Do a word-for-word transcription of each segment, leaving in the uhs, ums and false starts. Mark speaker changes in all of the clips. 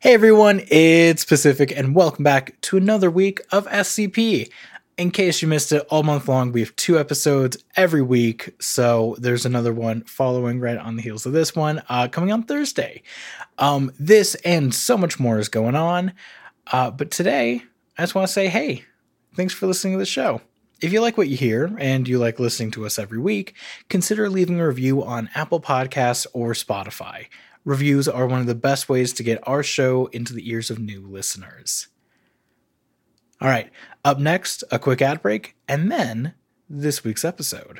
Speaker 1: Hey everyone, it's Pacific, and welcome back to another week of S C P. In case you missed it, all month long we have two episodes every week, so there's another one following right on the heels of this one, uh, coming on Thursday. Um, this and so much more is going on, uh, but today I just want to say, hey, thanks for listening to the show. If you like what you hear and you like listening to us every week, consider leaving a review on Apple Podcasts or Spotify. Reviews are one of the best ways to get our show into the ears of new listeners. All right, up next, a quick ad break, and then this week's episode.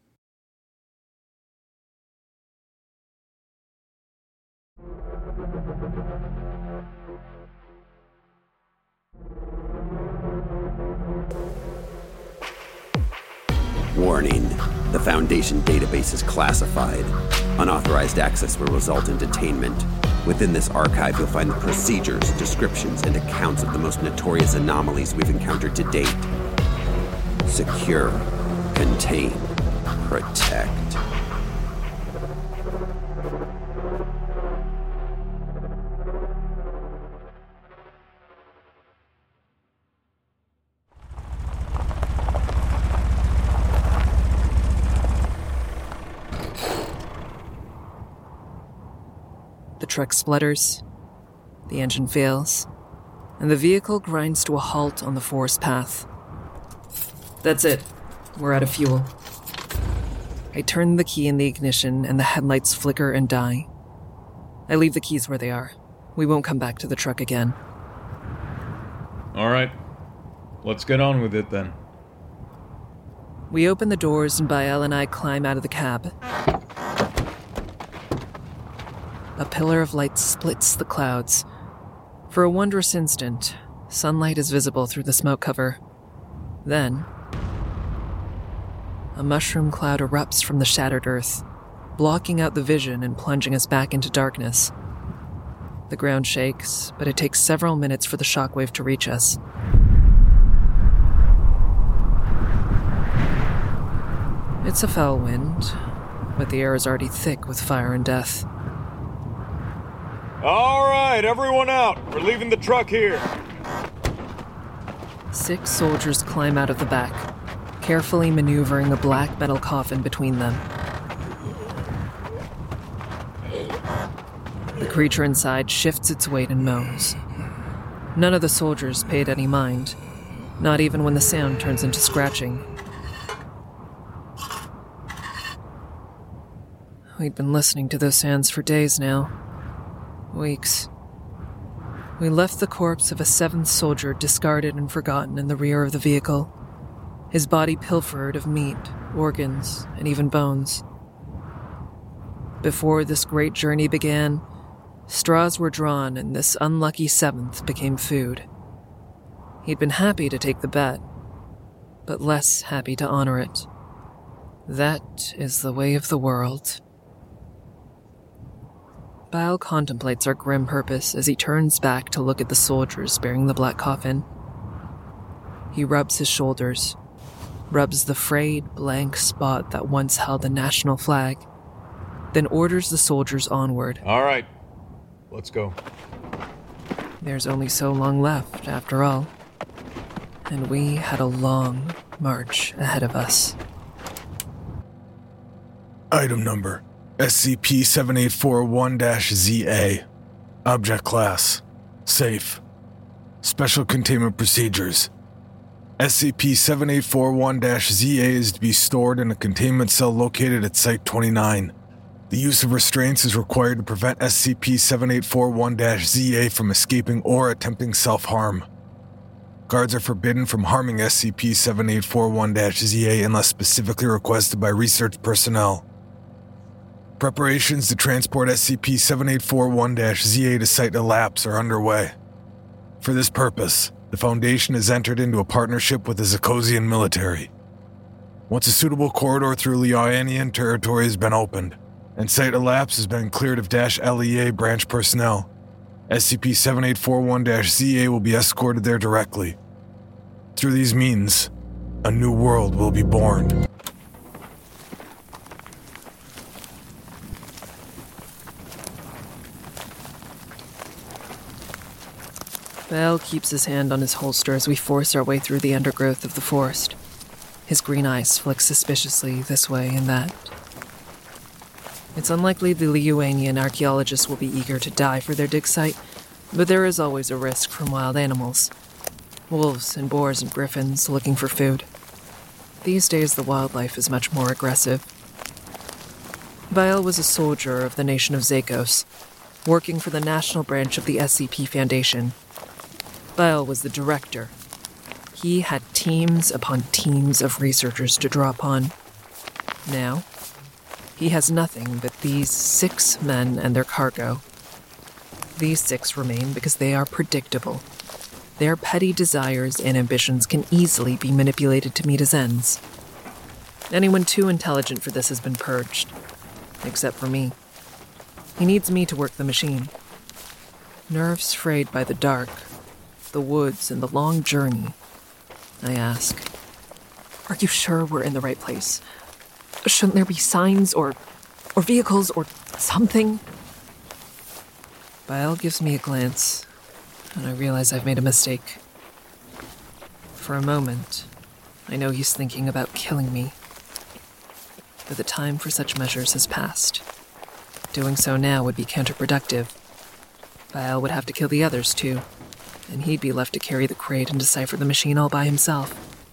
Speaker 2: Warning. The Foundation database is classified. Unauthorized access will result in detainment. Within this archive, you'll find the procedures, descriptions, and accounts of the most notorious anomalies we've encountered to date. Secure, contain, protect.
Speaker 3: The truck splutters, the engine fails, and the vehicle grinds to a halt on the forest path. That's it. We're out of fuel. I turn the key in the ignition and the headlights flicker and die. I leave the keys where they are. We won't come back to the truck again.
Speaker 4: All right. Let's get on with it then.
Speaker 3: We open the doors and Bael and I climb out of the cab. A pillar of light splits the clouds. For a wondrous instant, sunlight is visible through the smoke cover. Then, a mushroom cloud erupts from the shattered earth, blocking out the vision and plunging us back into darkness. The ground shakes, but it takes several minutes for the shockwave to reach us. It's a foul wind, but the air is already thick with fire and death.
Speaker 4: All right, everyone out. We're leaving the truck here.
Speaker 3: Six soldiers climb out of the back, carefully maneuvering the black metal coffin between them. The creature inside shifts its weight and moans. None of the soldiers paid any mind, not even when the sound turns into scratching. We'd been listening to those sounds for days now. Weeks. We left the corpse of a seventh soldier discarded and forgotten in the rear of the vehicle, his body pilfered of meat, organs, and even bones. Before this great journey began, straws were drawn and this unlucky seventh became food. He'd been happy to take the bet, but less happy to honor it. That is the way of the world. Bael contemplates our grim purpose as he turns back to look at the soldiers bearing the black coffin. He rubs his shoulders, rubs the frayed, blank spot that once held the national flag, then orders the soldiers onward.
Speaker 4: All right, let's go.
Speaker 3: There's only so long left, after all, and we had a long march ahead of us.
Speaker 5: Item number S C P seven eight four one Z A. Object Class Safe. Special Containment Procedures. S C P seven eight four one Z A is to be stored in a containment cell located at Site twenty-nine. The use of restraints is required to prevent S C P seven eight four one Z A from escaping or attempting self-harm. Guards are forbidden from harming S C P seven eight four one Z A unless specifically requested by research personnel. Preparations to transport S C P seven eight four one Z A to Site Elapse are underway. For this purpose, the Foundation has entered into a partnership with the Zircosian military. Once a suitable corridor through Lianian territory has been opened, and Site Elapse has been cleared of L E A branch personnel, S C P seven eight four one Z A will be escorted there directly. Through these means, a new world will be born.
Speaker 3: Bael keeps his hand on his holster as we force our way through the undergrowth of the forest. His green eyes flick suspiciously this way and that. It's unlikely the Liyuanian archaeologists will be eager to die for their dig site, but there is always a risk from wild animals. Wolves and boars and griffins looking for food. These days the wildlife is much more aggressive. Bael was a soldier of the nation of Zakos, working for the national branch of the S C P Foundation. Bael was the director. He had teams upon teams of researchers to draw upon. Now, he has nothing but these six men and their cargo. These six remain because they are predictable. Their petty desires and ambitions can easily be manipulated to meet his ends. Anyone too intelligent for this has been purged, except for me. He needs me to work the machine. Nerves frayed by the dark, the woods, and the long journey, I ask,
Speaker 6: "Are you sure we're in the right place? Shouldn't there be signs or or vehicles or something?"
Speaker 3: Bael gives me a glance, and I realize I've made a mistake. For a moment, I know he's thinking about killing me. But the time for such measures has passed. Doing so now would be counterproductive. Bael would have to kill the others too, and he'd be left to carry the crate and decipher the machine all by himself.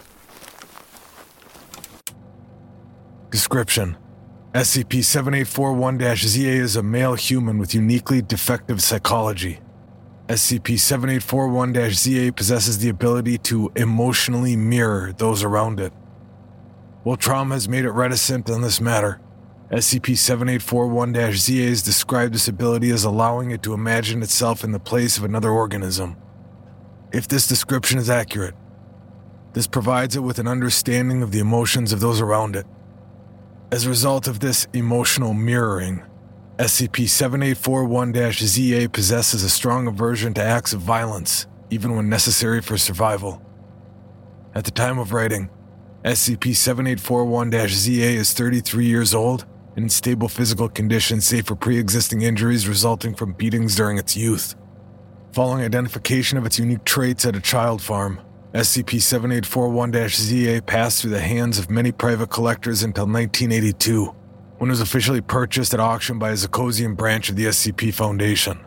Speaker 5: Description: S C P seven eight four one Z A is a male human with uniquely defective psychology. S C P seven eight four one Z A possesses the ability to emotionally mirror those around it. While trauma has made it reticent on this matter, S C P seven eight four one Z A has described this ability as allowing it to imagine itself in the place of another organism. If this description is accurate, this provides it with an understanding of the emotions of those around it. As a result of this emotional mirroring, S C P seven eight four one Z A possesses a strong aversion to acts of violence, even when necessary for survival. At the time of writing, S C P seven eight four one Z A is thirty-three years old and in stable physical condition save for pre-existing injuries resulting from beatings during its youth. Following identification of its unique traits at a child farm, S C P seven eight four one Z A passed through the hands of many private collectors until nineteen eighty-two, when it was officially purchased at auction by a Zakosian branch of the S C P Foundation.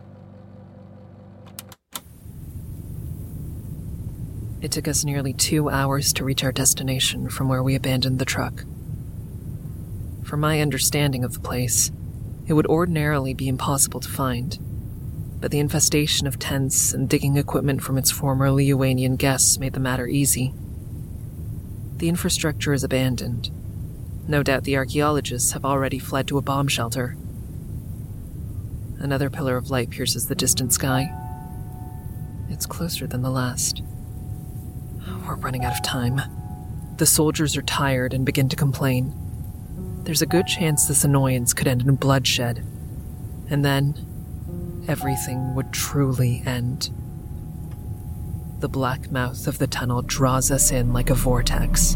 Speaker 3: It took us nearly two hours to reach our destination from where we abandoned the truck. From my understanding of the place, it would ordinarily be impossible to find, but the infestation of tents and digging equipment from its former Liyuanian guests made the matter easy. The infrastructure is abandoned. No doubt the archaeologists have already fled to a bomb shelter. Another pillar of light pierces the distant sky. It's closer than the last. We're running out of time. The soldiers are tired and begin to complain. There's a good chance this annoyance could end in bloodshed. And then, everything would truly end. The black mouth of the tunnel draws us in like a vortex.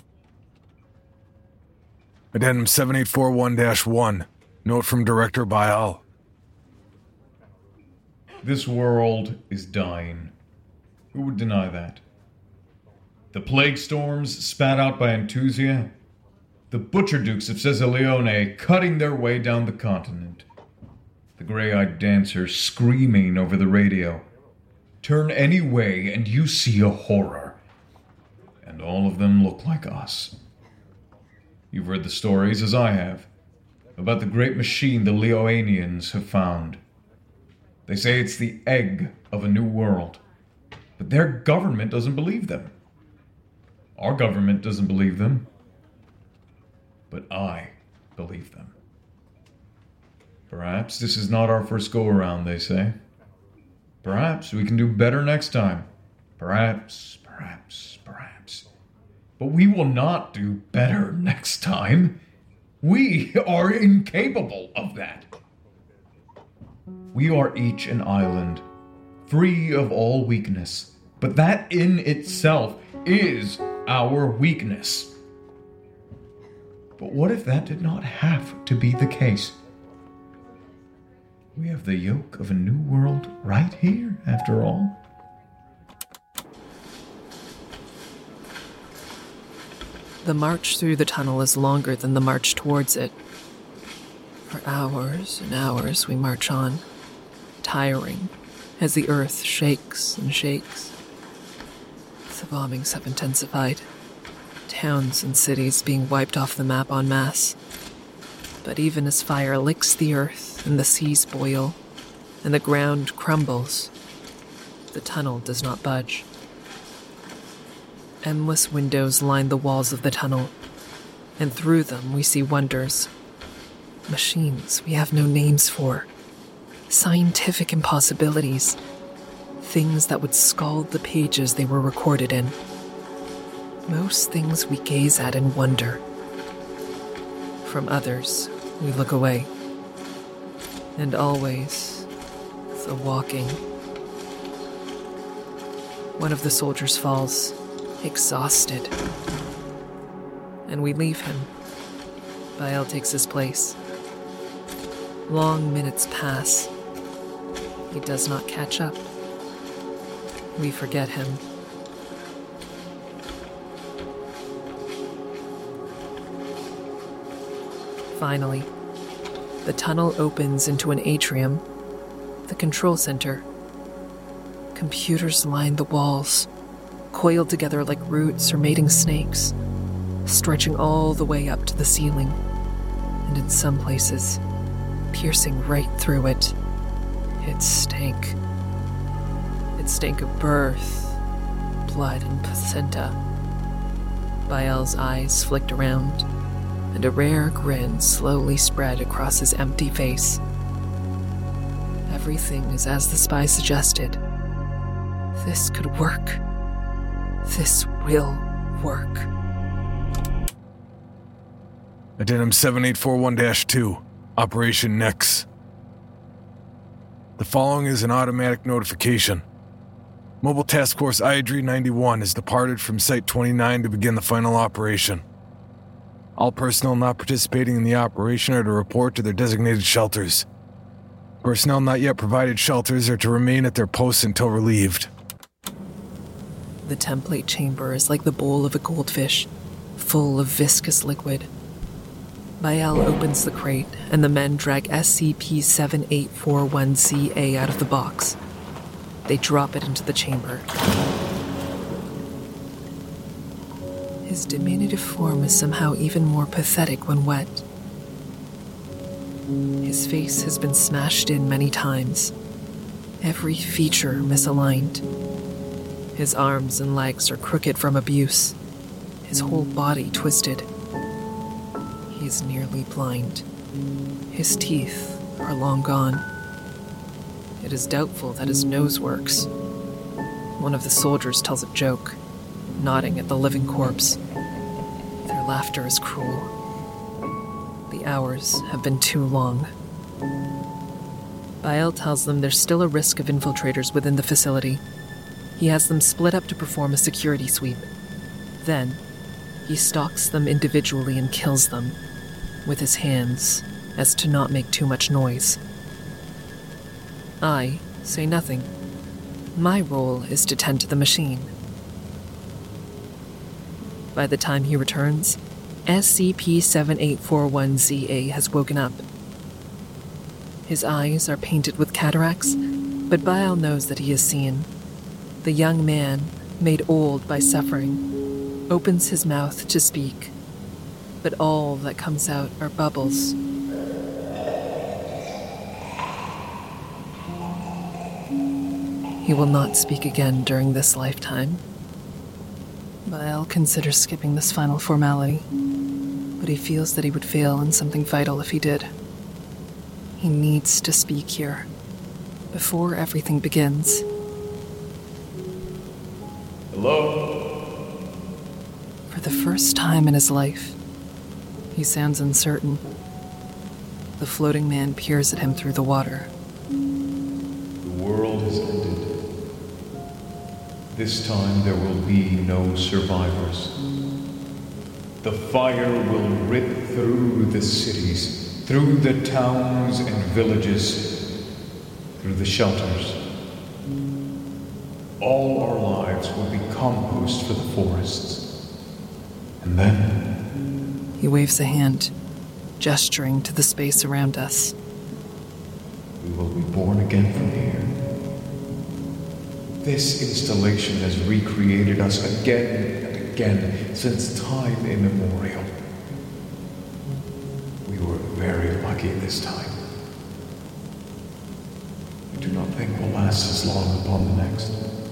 Speaker 5: Addendum seven eight four one dash one. Note from Director Bael.
Speaker 4: This world is dying. Who would deny that? The plague storms spat out by Enthusia. The Butcher Dukes of Cesaleone cutting their way down the continent. The gray-eyed dancers screaming over the radio. Turn any way and you see a horror. And all of them look like us. You've read the stories, as I have, about the great machine the Liyuanians have found. They say it's the egg of a new world, but their government doesn't believe them. Our government doesn't believe them, but I believe them. Perhaps this is not our first go-around, they say. Perhaps we can do better next time. Perhaps, perhaps, perhaps. But we will not do better next time. We are incapable of that. We are each an island, free of all weakness. But that in itself is our weakness. But what if that did not have to be the case? We have the yoke of a new world right here, after all.
Speaker 3: The march through the tunnel is longer than the march towards it. For hours and hours we march on, tiring as the earth shakes and shakes. The bombings have intensified, towns and cities being wiped off the map en masse. But even as fire licks the earth and the seas boil and the ground crumbles, the tunnel does not budge. Endless windows line the walls of the tunnel, and through them we see wonders. Machines we have no names for. Scientific impossibilities. Things that would scald the pages they were recorded in. Most things we gaze at and wonder. From others, we look away. And always, the walking. One of the soldiers falls, exhausted. And we leave him. Bael takes his place. Long minutes pass. He does not catch up. We forget him. Finally, the tunnel opens into an atrium, the control center. Computers line the walls, coiled together like roots or mating snakes, stretching all the way up to the ceiling, and in some places, piercing right through it. It stank. It stank of birth, blood, and placenta. Bael's eyes flicked around, and a rare grin slowly spread across his empty face. Everything is as the spy suggested. This could work. This will work.
Speaker 5: Addendum seven eight four one dash two, Operation Nex. The following is an automatic notification. Mobile Task Force I A D R I ninety-one has departed from Site twenty-nine to begin the final operation. All personnel not participating in the operation are to report to their designated shelters. Personnel not yet provided shelters are to remain at their posts until relieved.
Speaker 3: The template chamber is like the bowl of a goldfish, full of viscous liquid. Bael opens the crate, and the men drag S C P seven eight four one Z A out of the box. They drop it into the chamber. His diminutive form is somehow even more pathetic when wet. His face has been smashed in many times, every feature misaligned. His arms and legs are crooked from abuse, his whole body twisted. He is nearly blind. His teeth are long gone. It is doubtful that his nose works. One of the soldiers tells a joke, nodding at the living corpse. Their laughter is cruel. The hours have been too long. Bael tells them there's still a risk of infiltrators within the facility. He has them split up to perform a security sweep. Then, he stalks them individually and kills them, with his hands, as to not make too much noise. I say nothing. My role is to tend to the machine. By the time he returns, S C P seven eight four one Z A has woken up. His eyes are painted with cataracts, but Bael knows that he is seen. The young man, made old by suffering, opens his mouth to speak, but all that comes out are bubbles. He will not speak again during this lifetime. Bael considers skipping this final formality, but he feels that he would fail in something vital if he did. He needs to speak here, before everything begins.
Speaker 4: Hello?
Speaker 3: For the first time in his life, he sounds uncertain. The floating man peers at him through the water.
Speaker 4: The world has ended. This time there will be no survivors. The fire will rip through the cities, through the towns and villages, through the shelters. All our lives will be compost for the forests, And then,
Speaker 3: He waves a hand, gesturing to the space around us.
Speaker 4: we will be born again from here. This installation has recreated us again and again since time immemorial. We were very lucky this time. I do not think we'll last as long upon the next.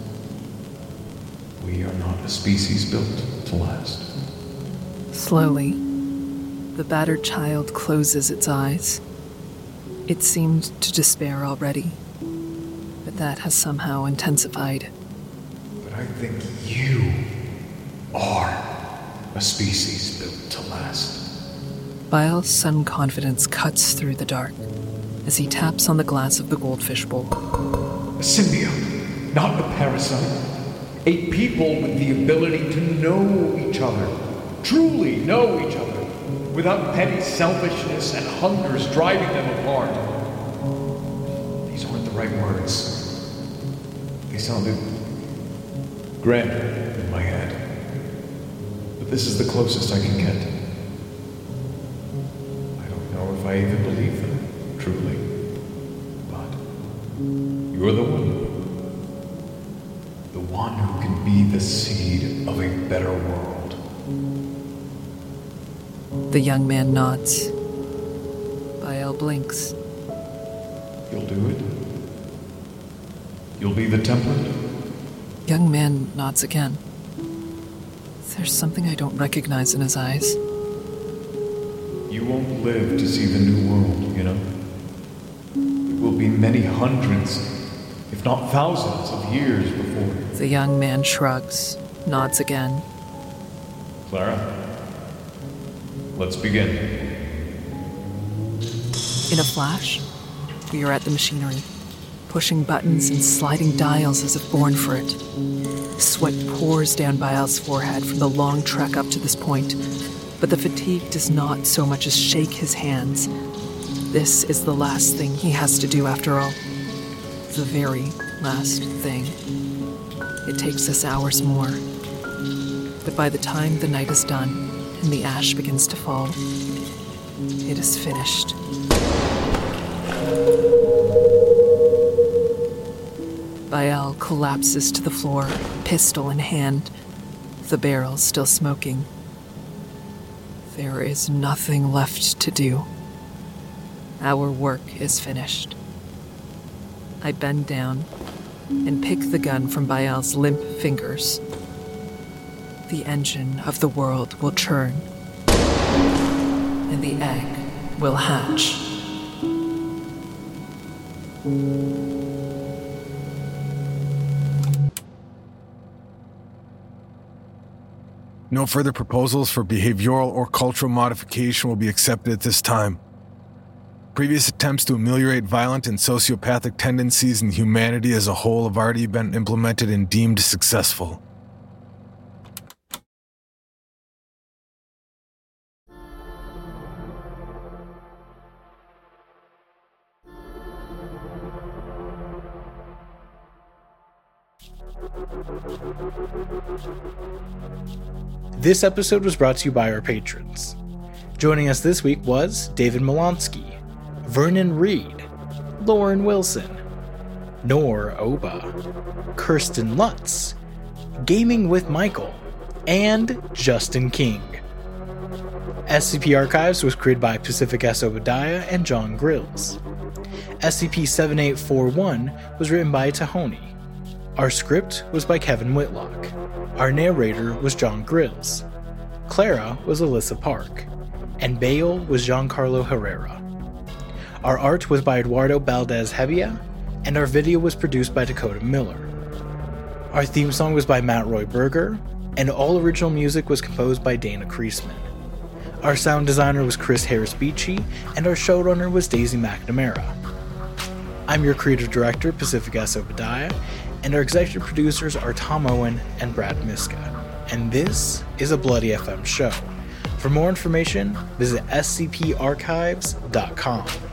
Speaker 4: We are not a species built to last.
Speaker 3: Slowly, the battered child closes its eyes. It seemed to despair already, but that has somehow intensified.
Speaker 4: But I think you are a species built to last.
Speaker 3: Bial's sudden confidence cuts through the dark as he taps on the glass of the goldfish bowl.
Speaker 4: A symbiote, not a parasite. A people with the ability to know each other, truly know each other, without petty selfishness and hungers driving them apart. These aren't the right words. They sounded grander in my head. But this is the closest I can get. I don't know if I even believe them, truly. But you're the one. The one who can be the seed of a better world.
Speaker 3: The young man nods. Bial blinks.
Speaker 4: You'll do it? You'll be the template?
Speaker 3: Young man nods again. There's something I don't recognize in his eyes.
Speaker 4: You won't live to see the new world, you know? It will be many hundreds, if not thousands of years before.
Speaker 3: The young man shrugs, nods again.
Speaker 4: Clara, let's begin.
Speaker 3: In a flash, we are at the machinery, pushing buttons and sliding dials as if born for it. Sweat pours down Bial's forehead from the long trek up to this point, but the fatigue does not so much as shake his hands. This is the last thing he has to do after all. The very last thing. It takes us hours more. But by the time the night is done and the ash begins to fall, it is finished. Bial collapses to the floor, pistol in hand, the barrel still smoking. There is nothing left to do. Our work is finished. I bend down and pick the gun from Bial's limp fingers. The engine of the world will churn, and the egg will hatch.
Speaker 5: No further proposals for behavioral or cultural modification will be accepted at this time. Previous attempts to ameliorate violent and sociopathic tendencies in humanity as a whole have already been implemented and deemed successful.
Speaker 1: This episode was brought to you by our patrons. Joining us this week was David Molansky, Vernon Reed, Lauren Wilson, Nor Oba, Kirsten Lutz, Gaming with Michael, and Justin King. S C P Archives was created by Pacific S. Obadiah and John Grills. S C P seventy-eight forty-one was written by Tahoni. Our script was by Kevin Whitlock. Our narrator was John Grills. Clara was Alyssa Park. And Bale was Giancarlo Herrera. Our art was by Eduardo Valdez-Hebia, and our video was produced by Dakota Miller. Our theme song was by Matt Roy Berger, and all original music was composed by Dana Kreisman. Our sound designer was Chris Harris Beachy, and our showrunner was Daisy McNamara. I'm your creative director, Pacific S. Obadiah, and our executive producers are Tom Owen and Brad Miska. And this is a Bloody F M show. For more information, visit S C P archives dot com.